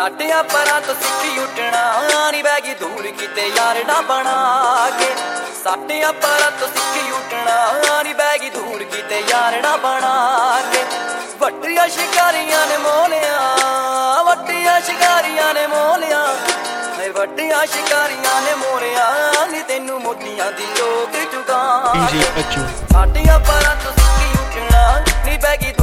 ਸਾਡਿਆਂ ਪਰਾਂ ਤੋਂ ਸਿੱਖੀ ਉੱਠਣਾ ਨੀ ਬਹਿ ਗਈ ਦੂਰ ਕਿਤੇ ਯਾਰ ਨਾ ਬਣਾ ਕੇ ਸਾਡਿਆਂ ਪਰਾਂ ਤੋਂ ਸਿੱਖੀ ਉੱਠਣਾ ਨੀ ਬਹਿ ਗਈ ਦੂਰ ਕਿਤੇ ਯਾਰ ਨਾ ਬਣਾ ਕੇ ਵੱਟੀਆਂ ਸ਼ਿਕਾਰੀਆਂ ਨੇ ਮੋਲਿਆ ਵੱਟੀਆਂ ਸ਼ਿਕਾਰੀਆਂ ਨੇ ਮੋਲਿਆ ਵੱਡੀਆਂ ਸ਼ਿਕਾਰੀਆਂ ਨੇ ਮੋਰਿਆ ਨੀ ਤੈਨੂੰ ਮੋਤੀਆਂ ਦੀ ਲੋਕ ਚੁਗਾ ਸਾਡਿਆਂ ਪਰਾਂ ਤੋਂ ਸਿੱਖੀ ਉੱਠਣਾ ਨੀ ਬਹਿ ਗਈ